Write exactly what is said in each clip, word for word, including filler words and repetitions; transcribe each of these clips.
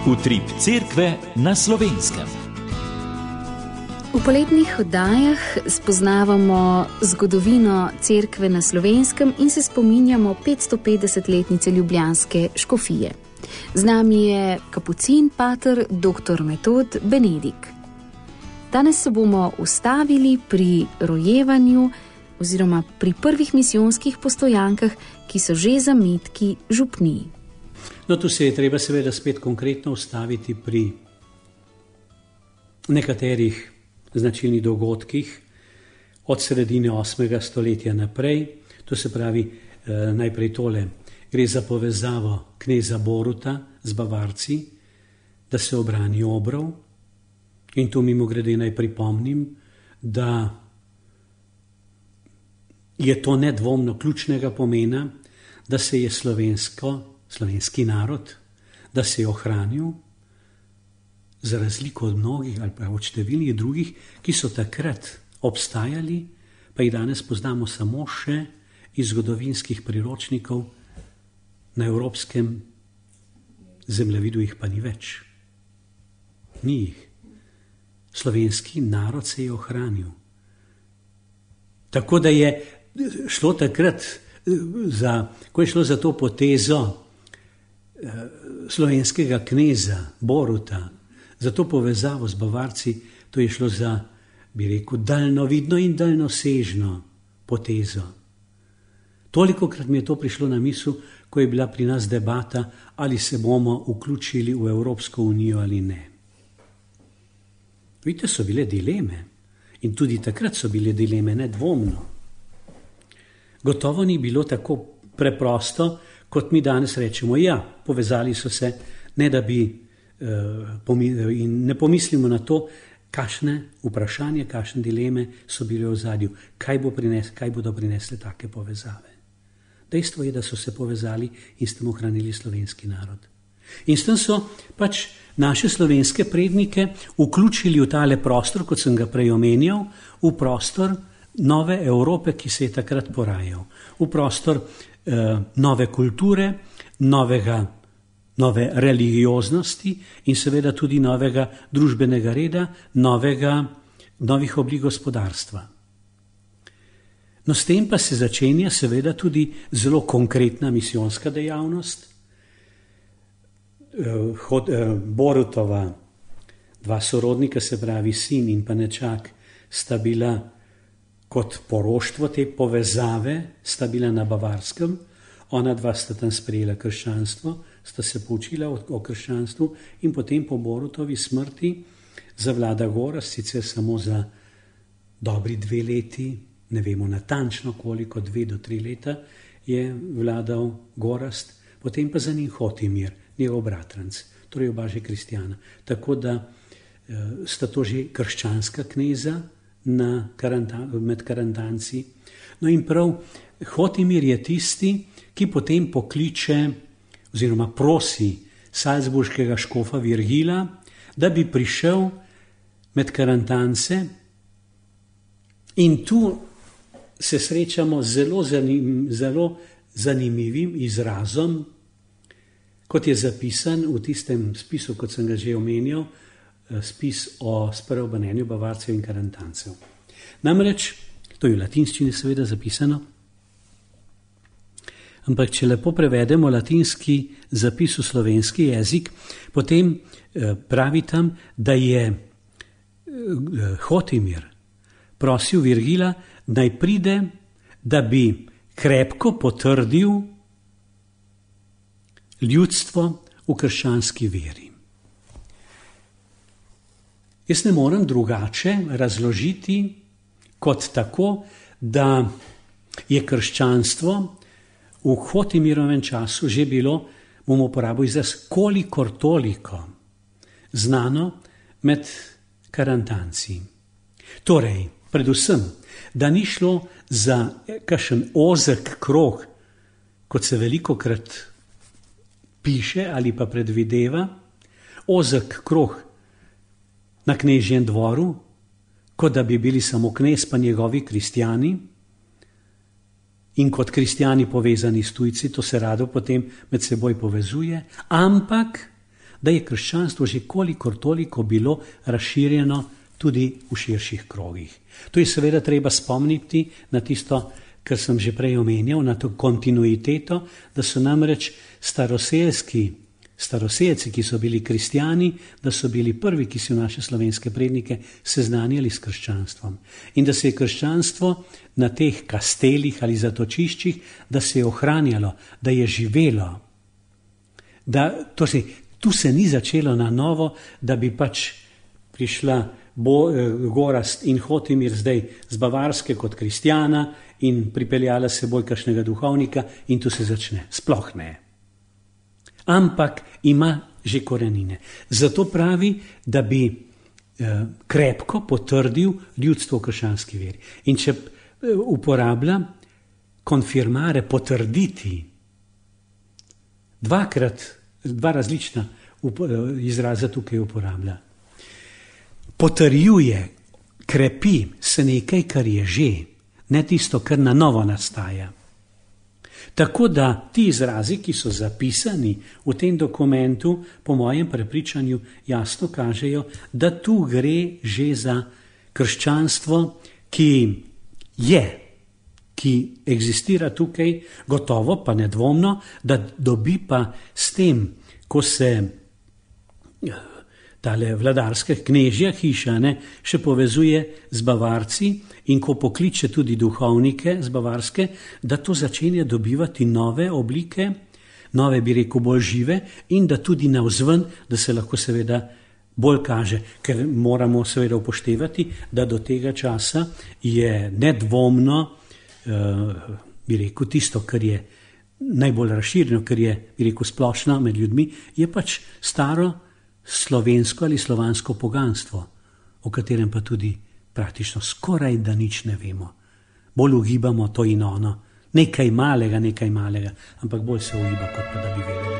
Utrip cerkve na Slovenskem. V poletnih oddajah spoznavamo zgodovino cerkve na Slovenskem in se spominjamo petstopetdesetletnice ljubljanske škofije. Z nami je kapucin pater doktor Metod Benedik. Danes se bomo ustavili pri rojevanju oziroma pri prvih misijonskih postojankah, ki so že zametki župnij. No, tu se je treba seveda spet konkretno ustaviti pri nekaterih značilnih dogodkih od sredine osmega stoletja naprej. To se pravi eh, najprej tole. Gre za povezavo kneza Boruta z Bavarci, da se obrani Obrov. In tu mimogrede naj pripomnim, da je to nedvomno ključnega pomena, da se je slovensko, slovenski narod, da se je ohranil za razliko od mnogih ali pa od številnih drugih, ki so takrat obstajali, pa jih danes poznamo samo še iz zgodovinskih priročnikov, na evropskem zemljevidu jih pa ni več. Ni jih. Slovenski narod se je ohranil. Tako da je šlo takrat, za, ko je šlo za to potezo slovenskega kneza Boruta, za to povezavo z Bavarci, to je šlo za, bi rekel, daljnovidno in daljnosežno potezo. Tolikokrat mi je to prišlo na misel, ko je bila pri nas debata, ali se bomo vključili v Evropsko unijo ali ne. Vidite, so bile dileme in tudi takrat so bile dileme, nedvomno. Gotovo ni bilo tako preprosto, kot mi danes rečemo, ja, povezali so se, ne da bi in ne pomislimo na to, kakšne vprašanje, kakšne dileme so bile v ozadju, kaj, bo prines, kaj bodo prinesle take povezave. Dejstvo je, da so se povezali in s tem ohranili slovenski narod. In s tem so pač naše slovenske prednike vključili v tale prostor, kot sem ga prej omenjal, v prostor nove Evrope, ki se je takrat porajal, v prostor eh, nove kulture, novega nove religioznosti in seveda tudi novega družbenega reda, novega, novih oblik gospodarstva. No, s tem pa se začenja seveda tudi zelo konkretna misijonska dejavnost. Borutova dva sorodnika, se pravi sin in pa nečak, sta bila kot poroštvo te povezave, sta bila na Bavarskem, ona dva sta tam sprejela krščanstvo, sta se poučila o, o krščanstvu in potem po Borutovi smrti zavlada Gorazd, sicer samo za dobri dve leti, ne vemo natančno koliko, dve do tri leta je vladal Gorazd, potem pa za njim Hotimir, njegov bratranc, torej oba že kristjana. Tako da eh, sta to že krščanska kneza na karantan, med karantanci. No in prav Hotimir je tisti, ki potem pokliče oziroma prosi salzburškega škofa Virgila, da bi prišel med karantance, in tu se srečamo z zelo, zanim, zelo zanimivim izrazom, kot je zapisan v tistem spisu, kot sem ga že omenjal, spis o spreobrnenju Bavarcev in karantancev. Namreč, to je v latinščini seveda zapisano, ampak če lepo prevedemo latinski zapis v slovenski jezik, potem pravi tam, da je Hotimir prosil Virgila, naj pride, da bi krepko potrdil ljudstvo v krščanski veri. Jaz ne morem drugače razložiti kot tako, da je krščanstvo v Hotimirovem času že bilo, bomo uporabili izraz, kolikor toliko znano med karantanci. Torej, predvsem, da ni šlo za kakšen ozek krog, kot se velikokrat piše ali pa predvideva, ozek krog na knežjem dvoru, kot da bi bili samo knez pa njegovi kristjani, in kot kristjani povezani s tujci, to se rado potem med seboj povezuje, ampak da je krščanstvo že kolikor toliko bilo razširjeno tudi v širših krogih. To je seveda treba spomniti na tisto, kar sem že prej omenjal, na to kontinuiteto, da so namreč staroseljski, staroseljci, ki so bili kristjani, da so bili prvi, ki so naše slovenske prednike seznanjali s krščanstvom. In da se je krščanstvo na teh kastelih ali zatočiščih, da se je ohranjalo, da je živelo. Da, to se, tu se ni začelo na novo, da bi pač prišla Bo, Gorazd in Hotimir zdaj z Bavarske kot kristjana in pripeljala s seboj kakšnega duhovnika in tu se začne. Sploh ne. Ampak ima že korenine. Zato pravi, da bi eh, krepko potrdil ljudstvo v krščanski veri. In če eh, uporablja konfirmare, potrditi, dvakrat, dva različna up, izraza tukaj uporablja. Potrjuje, krepi se nekaj, kar je že, ne tisto, kar na novo nastaja. Tako da ti izrazi, ki so zapisani v tem dokumentu, po mojem prepričanju jasno kažejo, da tu gre že za krščanstvo, ki je, ki eksistira tukaj, gotovo pa nedvomno, da dobi pa s tem, ko se tale vladarska knežja hiša ne, še povezuje z Bavarci in ko pokliče tudi duhovnike z Bavarske, da to začenja dobivati nove oblike, nove bi rekel bolj žive in da tudi navzven, da se lahko seveda bolj kaže, ker moramo seveda upoštevati, da do tega časa je nedvomno, uh, bi rekel tisto, kar je najbolj razširjeno, kar je, bi rekel, splošno med ljudmi, je pač staro slovensko ali slovansko poganstvo, o katerem pa tudi praktično skoraj da nič ne vemo. Bolj ugibamo to in ono, nekaj malega, nekaj malega, ampak bolj se ugiba, kot pa da bi vedeli.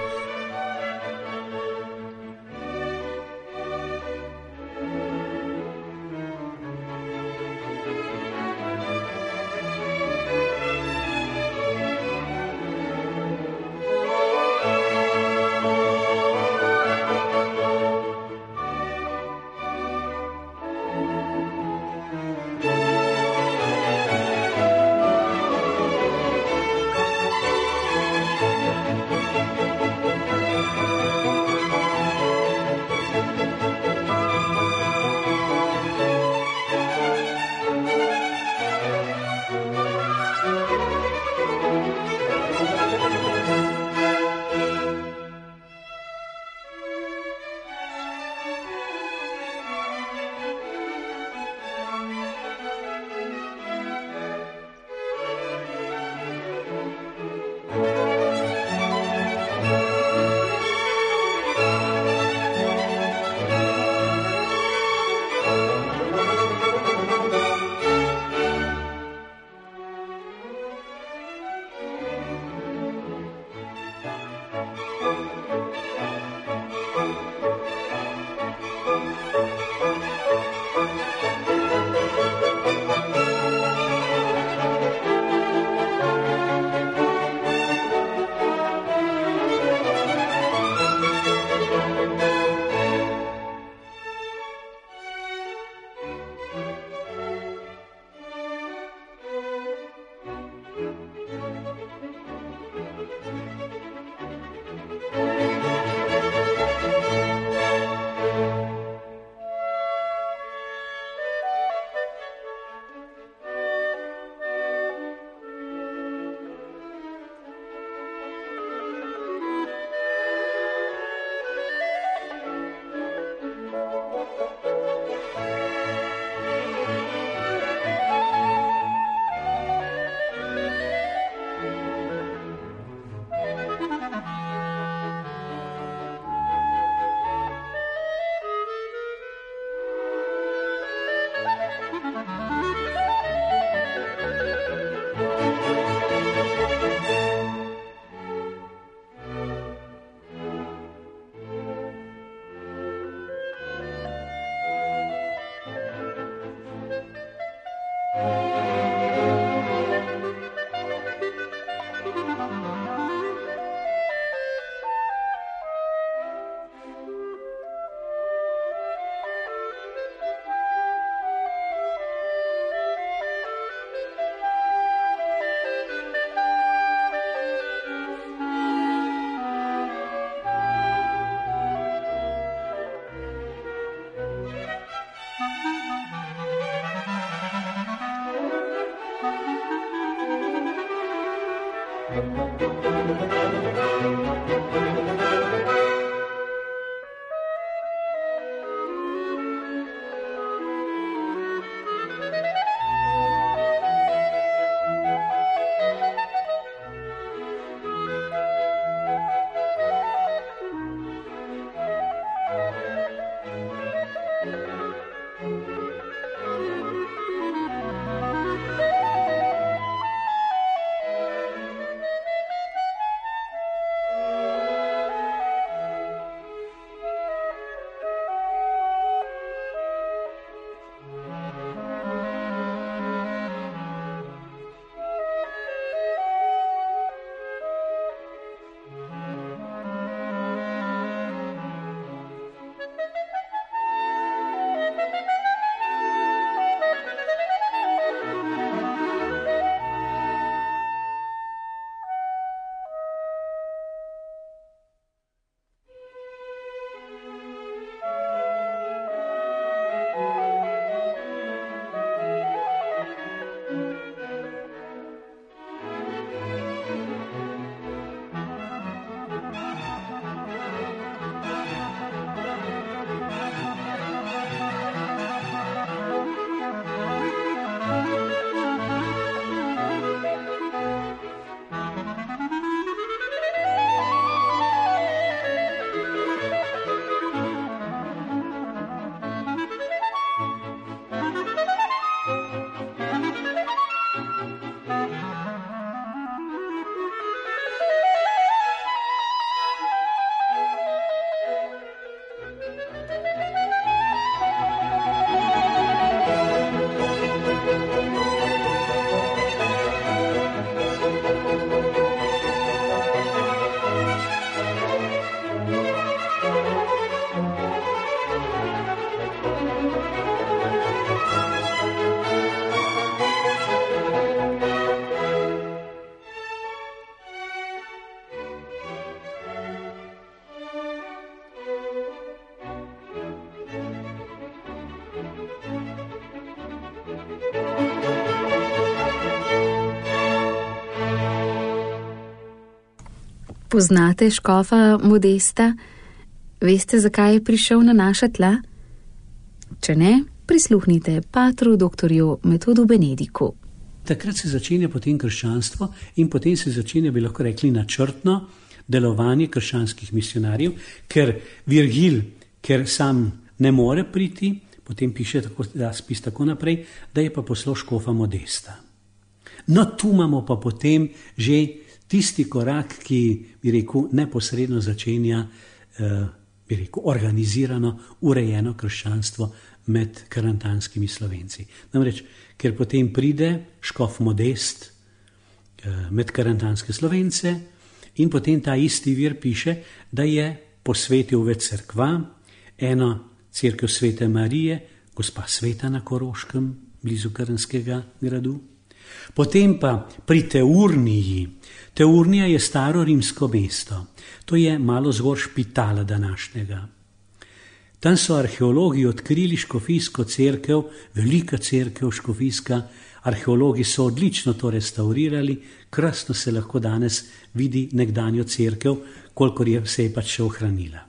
Poznate škofa Modesta? Veste, zakaj je prišel na naša tla? Če ne, prisluhnite patru doktorju Metodu Benediku. Takrat se začenja potem krščanstvo in potem se začenja, bi lahko rekli, načrtno delovanje krščanskih misionarjev, ker Virgil, ker sam ne more priti, potem piše tako, da spis tako naprej, da je pa poslal škofa Modesta. No, tu imamo pa potem že tisti korak, ki, bi rekel, neposredno začenja, eh, bi rekel, organizirano, urejeno krščanstvo med karantanskimi Slovenci. Namreč, ker potem pride škof Modest eh, med karantanske Slovence in potem ta isti vir piše, da je posvetil več cerkva, eno cerkev Svete Marije, gospa Sveta na Koroškem, blizu Krnskega gradu. Potem pa pri Teurniji. Teurnija je staro rimsko mesto. To je malo zgor Špitala današnjega. Tam so arheologi odkrili škofijsko cerkev, velika cerkev škofijska. Arheologi so odlično to restaurirali, krasno se lahko danes vidi nekdanjo cerkev, kolikor je se je pač še ohranila.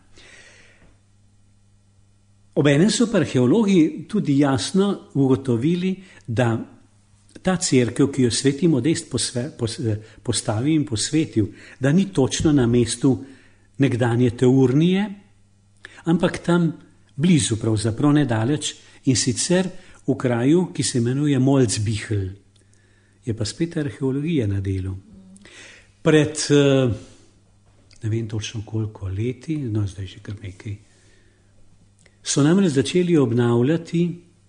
Obenem so pa arheologi tudi jasno ugotovili, da ta cerkev, ki jo sveti Modest posve, pos, postavil in posvetil, da ni točno na mestu nekdanje Teurnije, ampak tam blizu, pravzaprav nedaleč, in sicer v kraju, ki se imenuje Molzbichel. Je pa spet arheologija na delu. Pred, ne vem točno koliko leti, no zdaj že kar nekaj, so namreč začeli obnavljati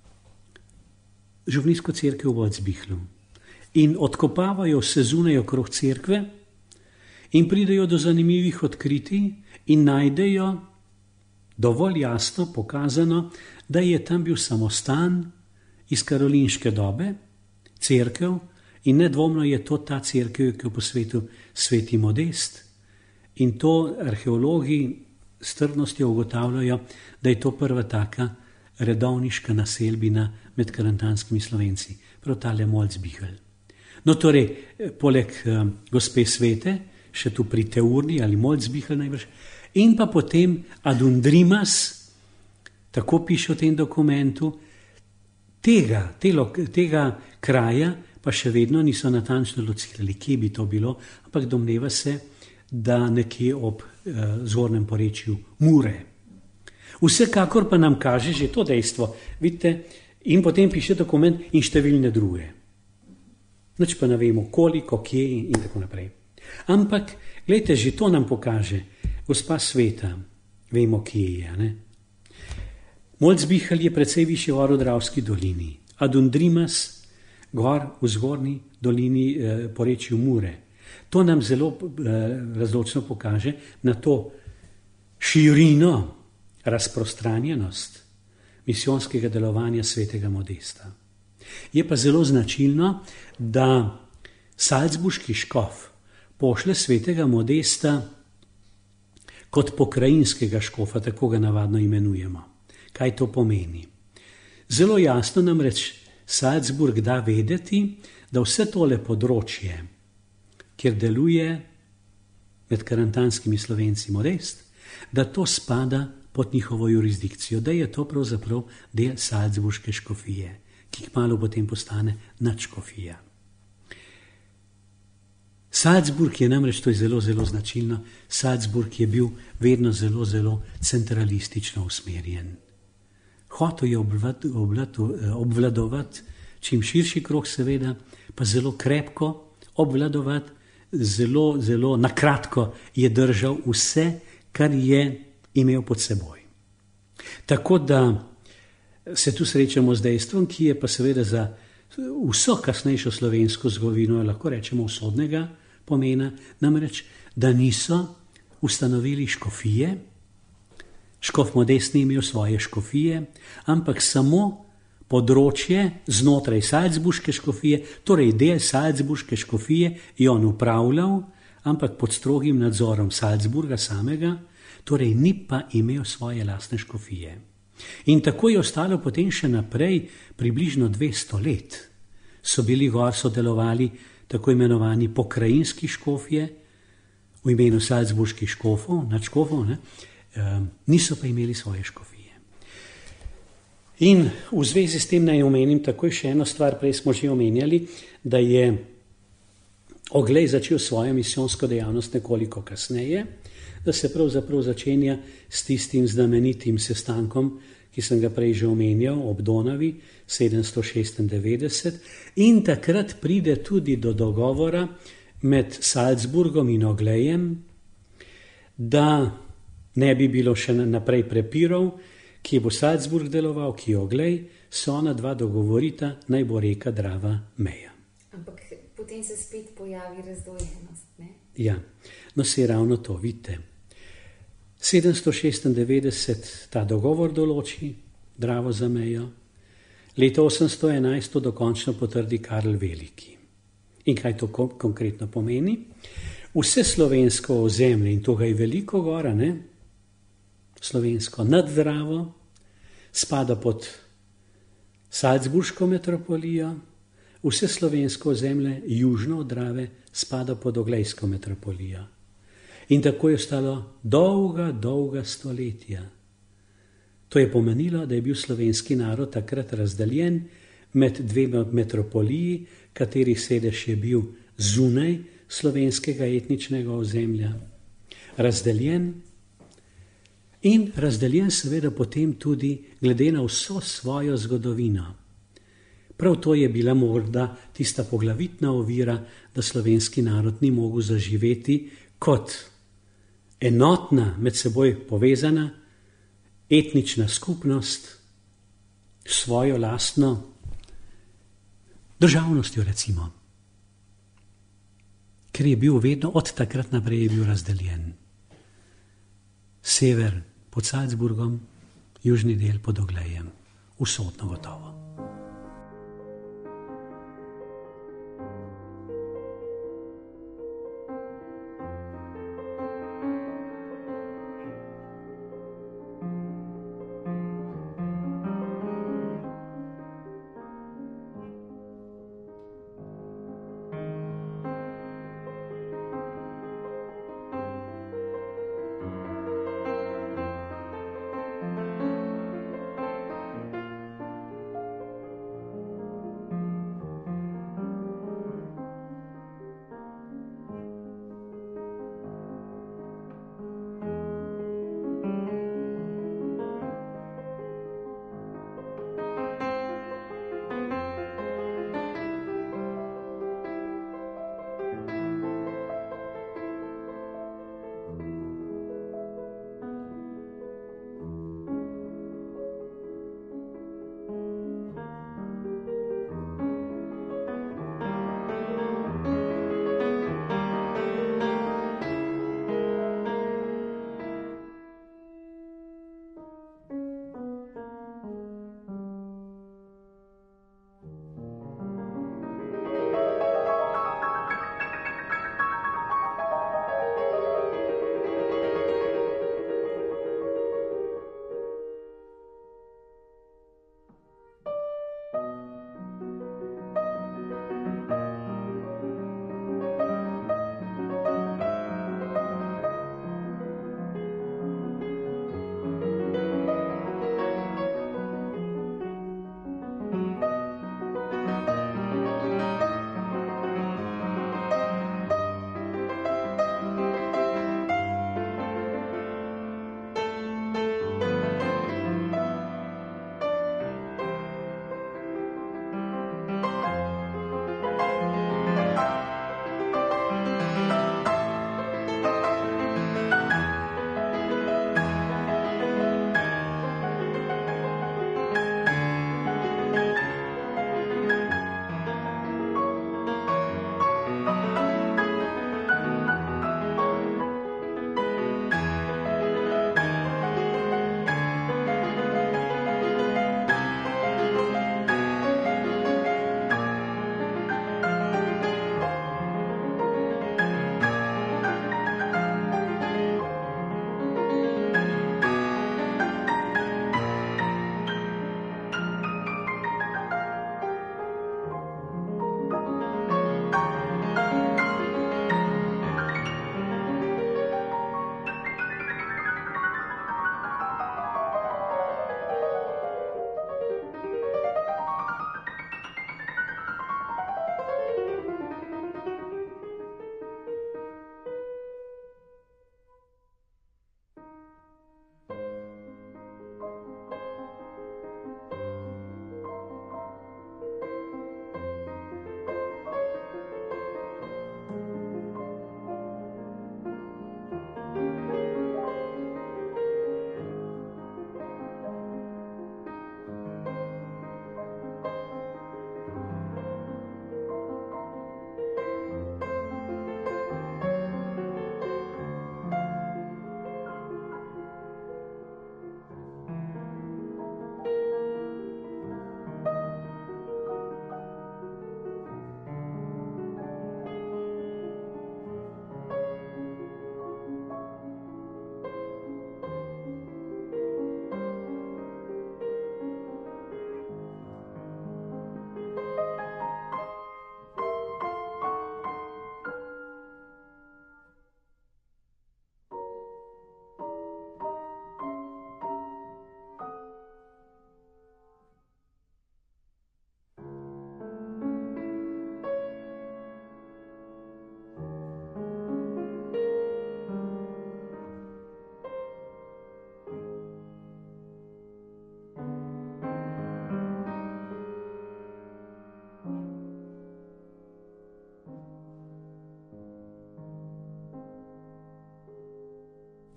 župnijsko cerkev v Molzbichlu in odkopavajo se zunaj okrog cerkve in pridejo do zanimivih odkritij in najdejo dovolj jasno pokazano, da je tam bil samostan iz karolinške dobe, cerkev, in nedvomno je to ta cerkev, ki jo posvetil sveti Modest, in to arheologi s trdnostjo ugotavljajo, da je to prva taka redovniška naselbina med karantanskimi Slovenci, prav tale Molzbichel. No torej, poleg uh, gospe Svete, še tu pri Teurni ali Molzbichel najbrž, in pa potem Adundrimas, tako piše v tem dokumentu, tega, telo, tega kraja pa še vedno niso natančno locirali, kje bi to bilo, ampak domneva se, da nekje ob eh, zgornjem porečju Mure. Vsekakor pa nam kaže že to dejstvo, vidite, in potem piše dokument in številne druge. Nič pa ne vemo, koliko, kje in tako naprej. Ampak, gledajte, že to nam pokaže, gospa Sveta, vemo, kje je, ne? Molzbichel je precej višje gor v Dravski dolini, Adundrimas gor v zgornji dolini eh, porečju Mure. To nam zelo eh, razločno pokaže na to širino, razprostranjenost misijonskega delovanja svetega Modesta. Je pa zelo značilno, da salzburški škof pošle svetega Modesta kot pokrajinskega škofa, tako ga navadno imenujemo. Kaj to pomeni? Zelo jasno namreč Salzburg da vedeti, da vse tole področje, kjer deluje med karantanskimi Slovenci Modest, da to spada pod njihovo jurisdikcijo, da je to pravzaprav del salzburške škofije, ki kmalu potem postane nadškofija. Salzburg je namreč, to je zelo, zelo značilno, Salzburg je bil vedno zelo, zelo centralistično usmerjen. Hotel je obvlad, obvlad, obvladovati čim širši krog, seveda, pa zelo krepko obvladovati, zelo, zelo nakratko je držal vse, kar je imel pod seboj. Tako da se tu srečamo z dejstvom, ki je pa seveda za vso kasnejšo slovensko zgodovino, lahko rečemo usodnega pomena, namreč, da niso ustanovili škofije, škof Modest ni imel svoje škofije, ampak samo področje znotraj salzburške škofije, torej del salzburške škofije je on upravljal, ampak pod strogim nadzorom Salzburga samega, torej ni pa imel svoje lastne škofije. In tako je ostalo potem še naprej, približno dvesto let so bili gor sodelovali tako imenovani pokrajinski škofje, v imenu salzburških škofov, nadškofov, ne, niso pa imeli svoje škofije. In v zvezi s tem naj omenim takoj še eno stvar, prej smo že omenjali, da je Oglej začel svojo misijonsko dejavnost nekoliko kasneje, da se pravzaprav začenja s tistim znamenitim sestankom, ki sem ga prej že omenjal, ob Donavi, sedemsto šestindevetdeset, in takrat pride tudi do dogovora med Salzburgom in Oglejem, da ne bi bilo še naprej prepirov, kje bo Salzburg deloval, kje Oglej, se ona dva dogovorita, naj bo reka Drava meja. Ampak potem se spet pojavi razdvojenost, ne? Ja, no se ravno to, vidite. sedemsto šestindevetdeset ta dogovor določi, Dravo za mejo, leto osemsto enajst to dokončno potrdi Karl Veliki. In kaj to konkretno pomeni? Vse slovensko ozemlje, in to ga je veliko gora, ne? Slovensko nad Dravo, spada pod Salzburško metropolijo, vse slovensko ozemlje južno od Drave spada pod Oglejsko metropolijo. In tako je ostalo dolga, dolga stoletja. To je pomenilo, da je bil slovenski narod takrat razdeljen med dvema metropoliji, katerih sedež je bil zunaj slovenskega etničnega ozemlja. Razdeljen in razdeljen seveda potem tudi glede na vso svojo zgodovino. Prav to je bila morda tista poglavitna ovira, da slovenski narod ni mogel zaživeti kot enotna, med seboj povezana etnična skupnost s svojo lastno državnostjo, recimo. Ker je bil vedno od takrat naprej je bil razdeljen. Sever pod Salzburgom, južni del pod Oglejem. Usodno gotovo.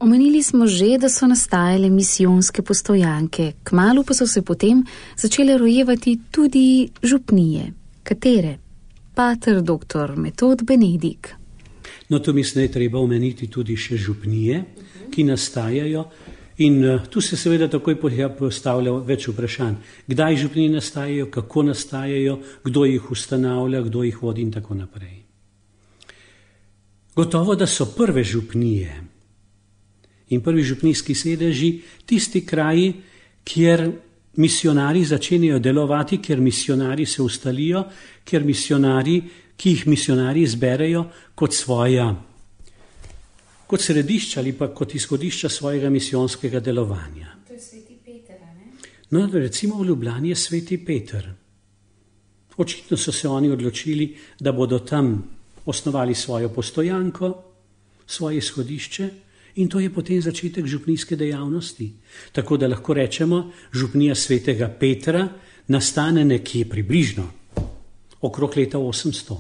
Omenili smo že, da so nastajale misijonske postojanke, kmalu pa so se potem začele rojevati tudi župnije. Katere? Pater doktor Metod Benedik. No, tu mislim, da je treba omeniti tudi še župnije, ki nastajajo, in uh, tu se seveda takoj postavlja več vprašanj. Kdaj župnije nastajajo, kako nastajajo, kdo jih ustanavlja, kdo jih vodi in tako naprej. Gotovo, da so prve župnije in prvi župnijski sedeži tisti kraji, kjer misionari začenjajo delovati, kjer misionari se ustalijo, kjer misionari, ki jih misionari izberejo kot svoja, kot središča ali pa kot izhodišča svojega misijonskega delovanja. To je sveti Peter, ne? No, recimo v Ljubljani je sveti Peter. Očitno so se oni odločili, da bodo tam osnovali svojo postojanko, svoje izhodišče, in to je potem začetek župnijske dejavnosti. Tako da lahko rečemo, župnija svetega Petra nastane nekje približno okrog leta osemsto.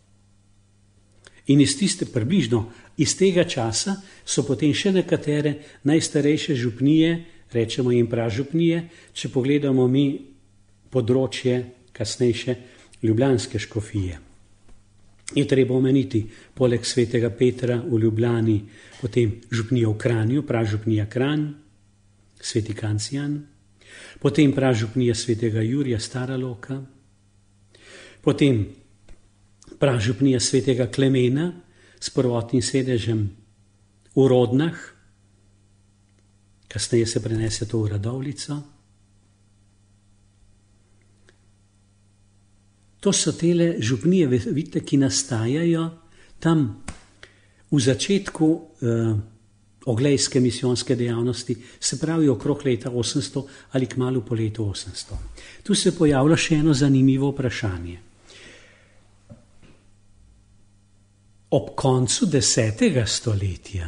In iz tiste približno, iz tega časa so potem še nekatere najstarejše župnije, rečemo jim pražupnije, če pogledamo mi področje kasnejše ljubljanske škofije. Je treba omeniti, poleg svetega Petra v Ljubljani, potem župnija v Kranju, pražupnija Kranj, sveti Kancijan, potem pražupnija svetega Jurija Stara Loka, potem pražupnija svetega Klemena s prvotnim sedežem v Rodnah, kasneje se prenese to v Radovljico. To so tele župnije, vidite, ki nastajajo tam v začetku eh, oglejske misijonske dejavnosti, se pravi okrog leta osemsto ali kmalu po letu osemsto. Tu se pojavlja še eno zanimivo vprašanje. Ob koncu desetega stoletja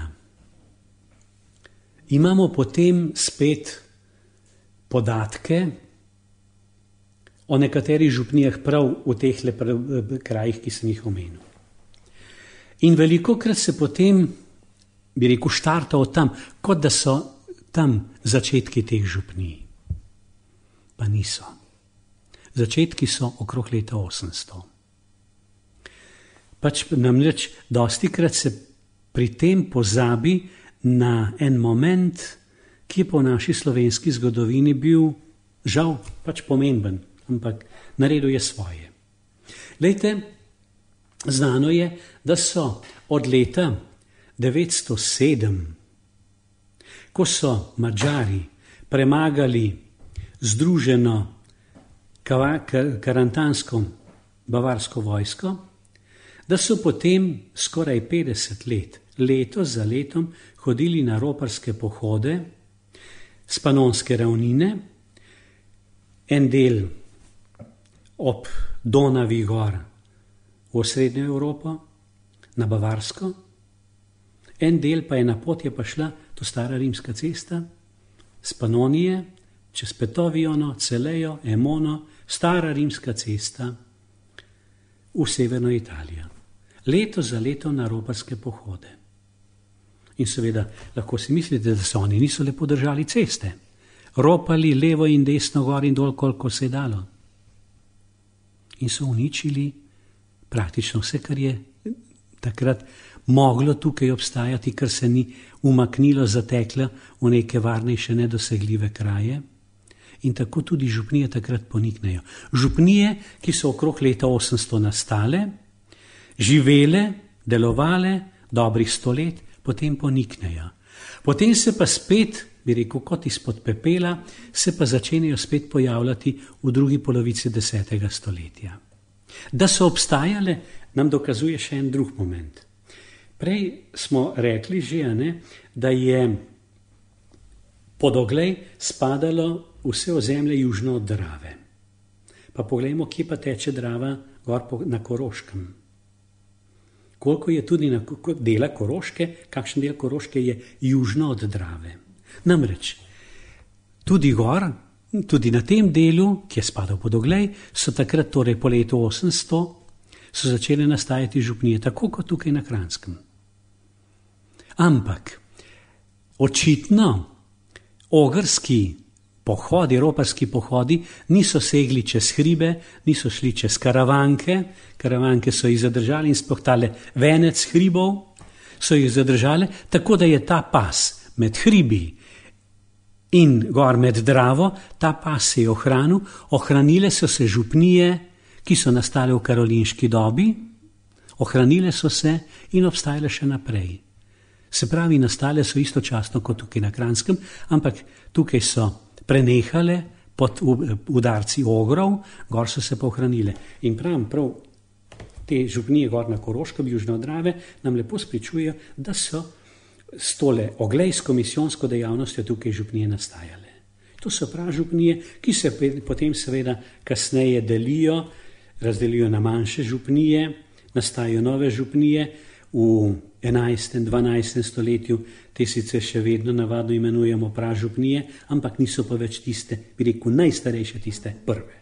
imamo potem spet podatke o nekaterih župnijah prav v teh krajih, ki sem jih omenil. In velikokrat se potem, bi rekel, štarta od tam, kot da so tam začetki teh župnij. Pa niso. Začetki so okrog leta osemsto. Pač namreč dostikrat se pri tem pozabi na en moment, ki je po naši slovenski zgodovini bil žal pač pomemben, ampak naredil je svoje. Glejte, znano je, da so od leta devetsto sedem, ko so Madžari premagali združeno karantansko bavarsko vojsko, da so potem skoraj petdeset let, leto za letom, hodili na roparske pohode s Panonske ravnine, en del ob Donavi gor v osrednjo Evropo, na Bavarsko, en del pa je na pot je pa šla, to stara rimska cesta, z Panonije, čez Petovijono, Celejo, Emono, stara rimska cesta v severno Italijo. Leto za leto na roparske pohode. In seveda, lahko si mislite, da so oni niso lepo držali ceste. Ropali levo in desno, gor in dol, koliko se je dalo. In so uničili praktično vse, kar je takrat moglo tukaj obstajati, kar se ni umaknilo, zateklo v neke varnejše, nedosegljive kraje. In tako tudi župnije takrat poniknejo. Župnije, ki so okrog leta osemsto nastale, živele, delovale dobrih sto let, potem poniknejo. Potem se pa spet, bi rekel, kot izpod pepela, se pa začenjajo spet pojavljati v drugi polovici desetega stoletja. Da so obstajale, nam dokazuje še en drug moment. Prej smo rekli že, ne, da je pod Oglej spadalo vse ozemlje južno od Drave. Pa poglejmo, kje pa teče Drava gor na Koroškem. Koliko je tudi na dela Koroške, kakšen del Koroške je južno od Drave. Namreč, tudi gor, tudi na tem delu, ki je spadal pod Oglej, so takrat, torej po letu osemsto, so začele nastajati župnije, tako kot tukaj na Kranjskem. Ampak, očitno ogrski pohodi, roparski pohodi niso segli čez hribe, niso šli čez karavanke, karavanke so jih zadržali in sploh tale venec hribov so jih zadržali, tako da je ta pas med hribi in gor med Dravo, ta pas se je ohranil, ohranile so se župnije, ki so nastale v karolinški dobi, ohranile so se in obstajale še naprej. Se pravi, nastale so istočasno kot tukaj na Kranjskem, ampak tukaj so prenehale pod udarci ogrov, gor so se pa ohranile. In pravim, prav te župnije gor na Koroškem, južno od Drave, nam lepo spričujejo, da so s tole oglejsko misijonsko dejavnostjo tukaj župnije nastajale. To so prav župnije, ki se potem seveda kasneje delijo, razdelijo na manjše župnije, nastajajo nove župnije. V enajstem, dvanajstem stoletju te sicer še vedno navadno imenujemo pražupnije, ampak niso pa več tiste, bi rekel, najstarejše, tiste prve.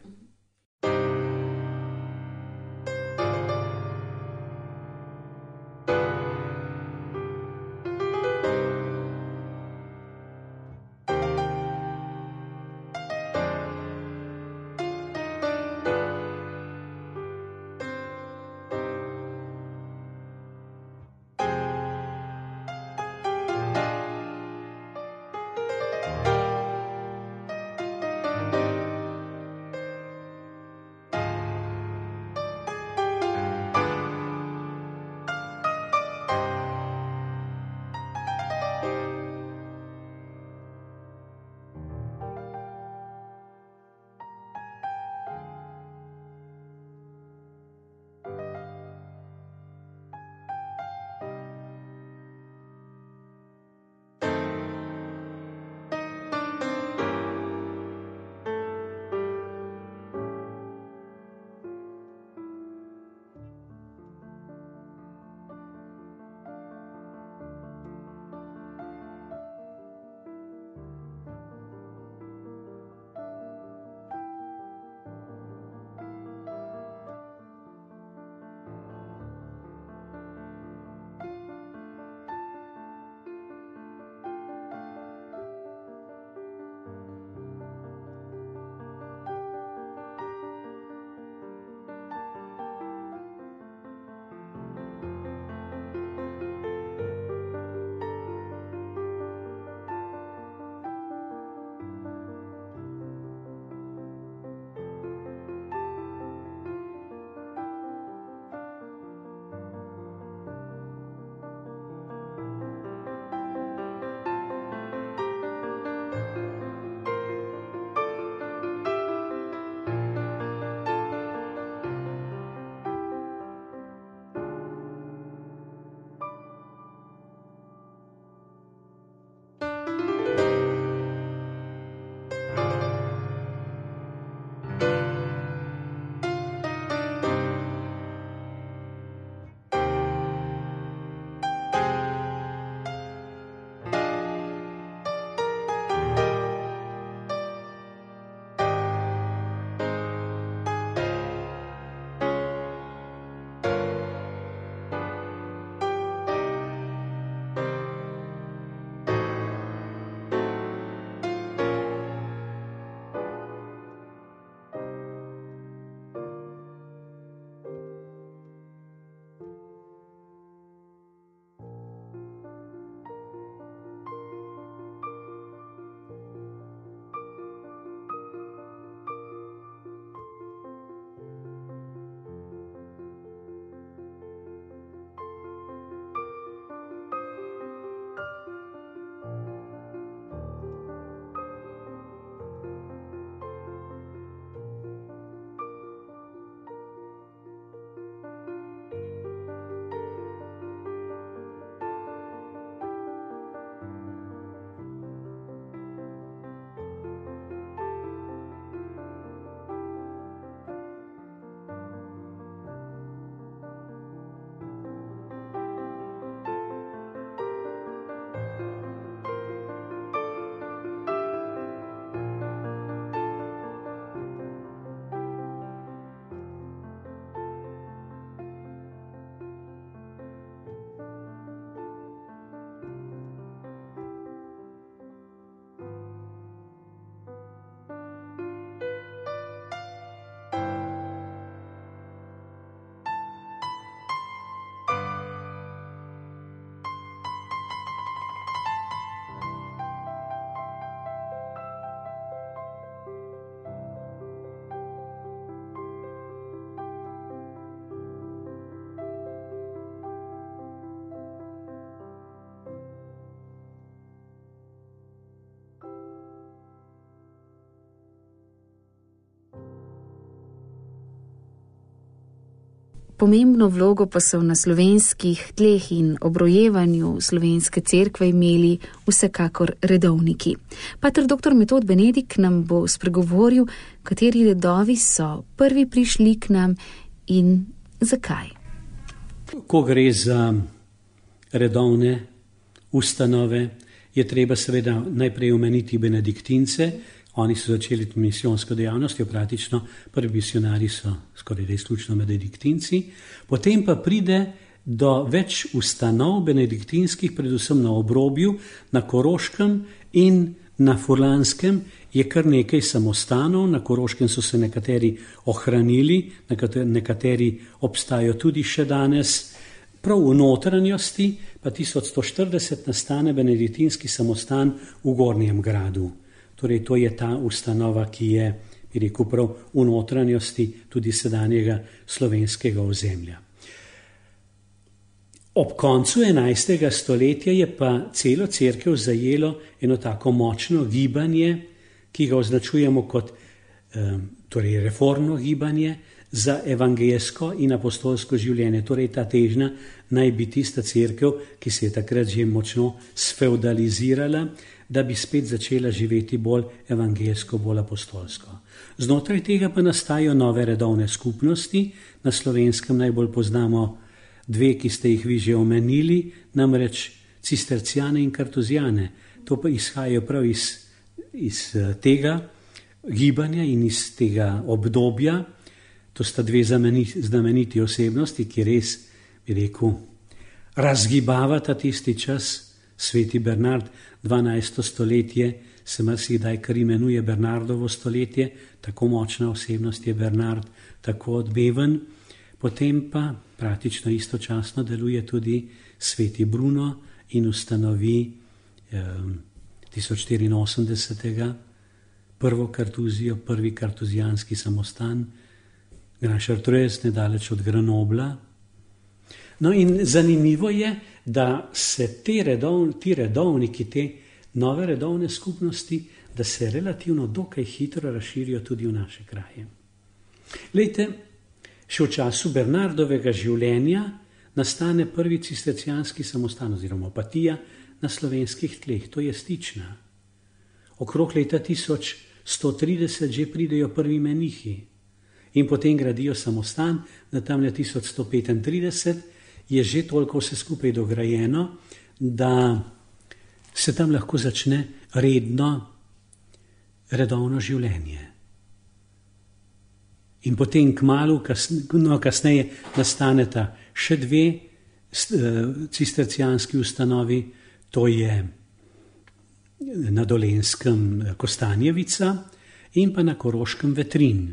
Pomembno vlogo pa so na slovenskih tleh in obrojevanju slovenske cerkve imeli vsekakor redovniki. Pater doktor Metod Benedik nam bo spregovoril, kateri redovi so prvi prišli k nam in zakaj. Ko gre za redovne ustanove, je treba seveda najprej omeniti benediktince. Oni so začeli misijonsko dejavnost, praktično prvi misionari so skoraj izključno benediktinci. Potem pa pride do več ustanov benediktinskih, predvsem na obrobju, na Koroškem in na Furlanskem je kar nekaj samostanov. Na Koroškem so se nekateri ohranili, nekateri obstajajo tudi še danes. Prav v notranjosti pa tisoč sto štirideset nastane benediktinski samostan v Gornjem gradu. Torej, to je ta ustanova, ki je, bi rekel, prav v notranjosti tudi sedanjega slovenskega ozemlja. Ob koncu enajstega stoletja je pa celo cerkev zajelo eno tako močno gibanje, ki ga označujemo kot torej reformno gibanje za evangelsko in apostolsko življenje. Torej, ta težnja naj bi tista cerkev, ki se je takrat že močno sfeudalizirala, da bi spet začela živeti bolj evangelsko, bolj apostolsko. Znotraj tega pa nastajajo nove redovne skupnosti. Na Slovenskem najbolj poznamo dve, ki ste jih vi že omenili, namreč cistercijane in kartuzijane. To pa izhajajo prav iz, iz tega gibanja in iz tega obdobja. To sta dve znameniti osebnosti, ki res, bi rekel, razgibavata tisti čas. Sveti Bernard, dvanajsto stoletje, se marsikdaj kar imenuje Bernardovo stoletje, tako močna osebnost je Bernard, tako odmeven. Potem pa praktično istočasno deluje tudi sveti Bruno in ustanovi eh, tisoč štiriinosemdesetega prvo kartuzijo, prvi kartuzijanski samostan, Grand Chartreuse, nedaleč od Grenobla. No in zanimivo je, da se te redov, ti redovniki, te nove redovne skupnosti, da se relativno dokaj hitro razširijo tudi v naše kraje. Glejte, še v času Bernardovega življenja nastane prvi cistercijanski samostan oziroma opatija na slovenskih tleh, to je Stična. Okrog leta tisoč sto trideset že pridejo prvi menihi in potem gradijo samostan, na tam leta tisoč sto petintrideset je že toliko vse skupaj dograjeno, da se tam lahko začne redno, redovno življenje. In potem kmalu, no, kasneje nastaneta še dve cistercijanski ustanovi, to je na Dolenjskem Kostanjevica in pa na Koroškem Vetrin.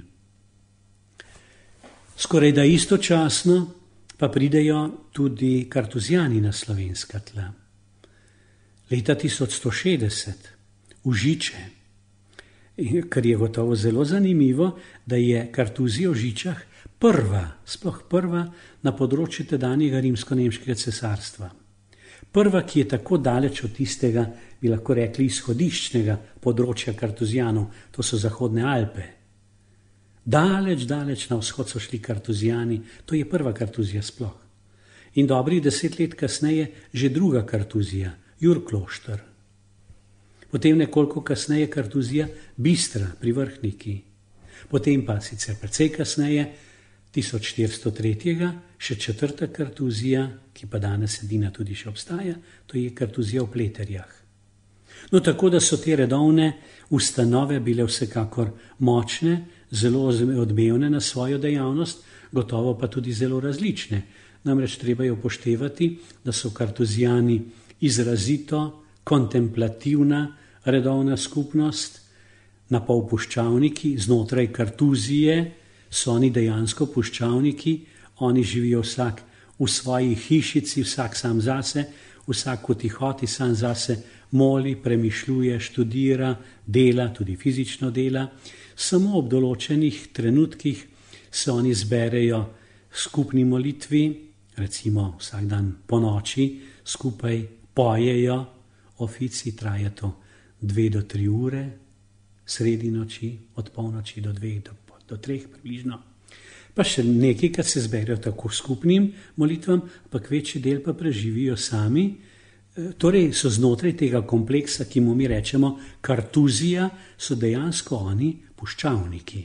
Skoraj da istočasno pa pridejo tudi kartuzijani na slovenska tla. Leta tisoč sto šestdeset v Žiče, kar je gotovo zelo zanimivo, da je kartuzija v Žičah prva, sploh prva na področju tedanjega rimsko-nemškega cesarstva. Prva, ki je tako daleč od tistega, bi lahko rekli, izhodiščnega področja kartuzijanov, to so Zahodne Alpe. Daleč, daleč na vzhod so šli kartuzijani, to je prva kartuzija sploh. In dobrih deset let kasneje že druga kartuzija, Jurklošter. Potem nekoliko kasneje kartuzija Bistra pri Vrhniki. Potem pa sicer precej kasneje, tisoč štiristo tri, še četrta kartuzija, ki pa danes edina tudi še obstaja, to je kartuzija v Pleterjah. No, tako da so te redovne ustanove bile vsekakor močne, zelo odmevne na svojo dejavnost, gotovo pa tudi zelo različne. Namreč treba je upoštevati, da so kartuzijani izrazito kontemplativna redovna skupnost, na pol puščavniki, znotraj kartuzije so oni dejansko puščavniki, oni živijo vsak v svoji hišici, vsak sam zase, vsak v tihoti sam zase moli, premišljuje, študira, dela, tudi fizično dela. Samo ob določenih trenutkih se oni zberejo skupni molitvi, recimo vsak dan po noči, skupaj pojejo, ofici traja to dve do tri ure, sredi noči, od polnoči do dveh do, do treh približno. Pa še nekaj, kar se zberejo tako skupnim molitvam, ampak večji del pa preživijo sami. Torej so znotraj tega kompleksa, ki mu mi rečemo kartuzija, so dejansko oni puščavniki.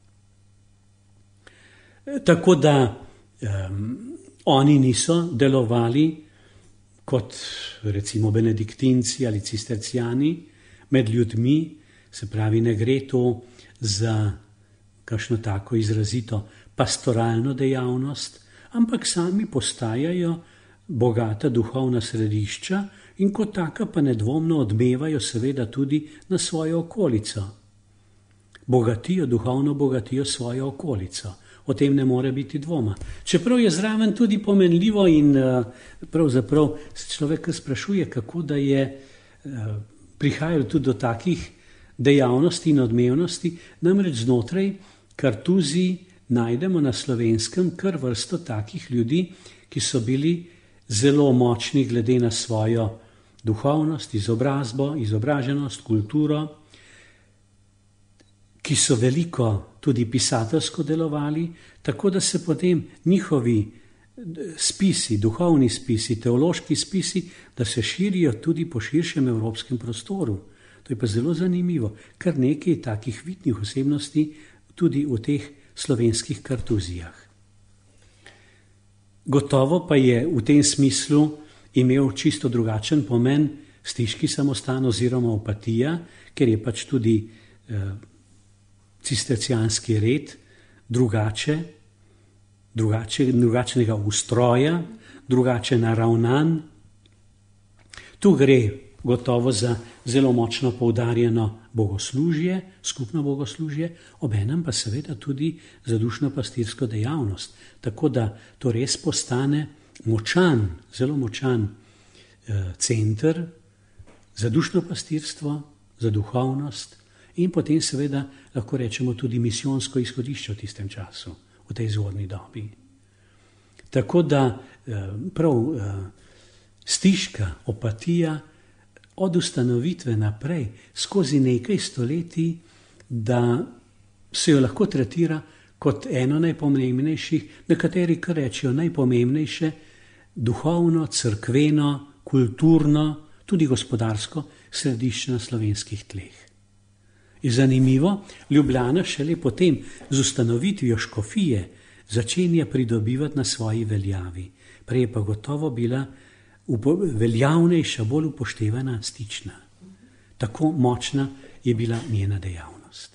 Tako da um, oni niso delovali kot recimo benediktinci ali cisterciani med ljudmi, se pravi, ne gre to za kakšno tako izrazito pastoralno dejavnost, ampak sami postajajo bogata duhovna središča in kot taka pa nedvomno odmevajo seveda tudi na svojo okolico. Bogatijo, duhovno bogatijo svojo okolico. O tem ne more biti dvoma. Čeprav je zraven tudi pomenljivo in pravzaprav se človek sprašuje, kako da je prihajalo tudi do takih dejavnosti in odmevnosti, namreč znotraj kartuzij najdemo na Slovenskem kar vrsto takih ljudi, ki so bili zelo močni glede na svojo duhovnost, izobrazbo, izobraženost, kulturo, ki so veliko tudi pisateljsko delovali, tako da se potem njihovi spisi, duhovni spisi, teološki spisi, da se širijo tudi po širšem evropskem prostoru. To je pa zelo zanimivo, kar nekaj takih vidnih osebnosti tudi v teh slovenskih kartuzijah. Gotovo pa je v tem smislu imel čisto drugačen pomen stiški samostan oziroma opatija, ker je pač tudi eh, cistercijanski red drugače, drugače, drugačnega ustroja, drugače naravnan. Tu gre gotovo za zelo močno poudarjeno bogoslužje, skupno bogoslužje, obenem pa seveda tudi za dušno-pastirsko dejavnost. Tako da to res postane močan, zelo močan eh, center za dušno pastirstvo, za duhovnost in potem seveda lahko rečemo tudi misijonsko izhodišče v tistem času, v tej zgodnji dobi. Tako da eh, prav eh, stiška opatija od ustanovitve naprej skozi nekaj stoletij, da se jo lahko tretira kot eno najpomembnejših, nekateri kar rečejo najpomembnejše, duhovno, cerkveno, kulturno, tudi gospodarsko središče na slovenskih tleh. Je zanimivo, Ljubljana šele potem z ustanovitvijo škofije začenja pridobivati na svoji veljavi. Prej pa gotovo bila veljavnejša, bolj upoštevana, stična. Tako močna je bila njena dejavnost.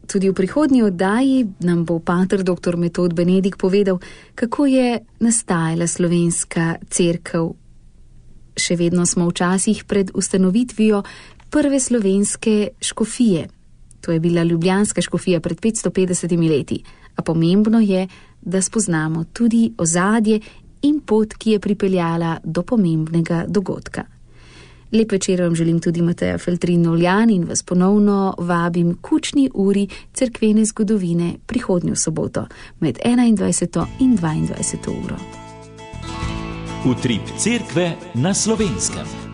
Tudi v prihodnji oddaji nam bo pater doktor Metod Benedik povedal, kako je nastajala slovenska cerkev. Še vedno smo včasih pred ustanovitvijo prve slovenske škofije. To je bila ljubljanska škofija pred petsto petdesetimi leti, a pomembno je, da spoznamo tudi ozadje in pot, ki je pripeljala do pomembnega dogodka. Lep večer vam želim tudi Mateja Feltrin-Novljan in vas ponovno vabim k učni uri cerkvene zgodovine prihodnjo soboto med enaindvajseto in dvaindvajseto uro. Utrip cerkve na Slovenskem.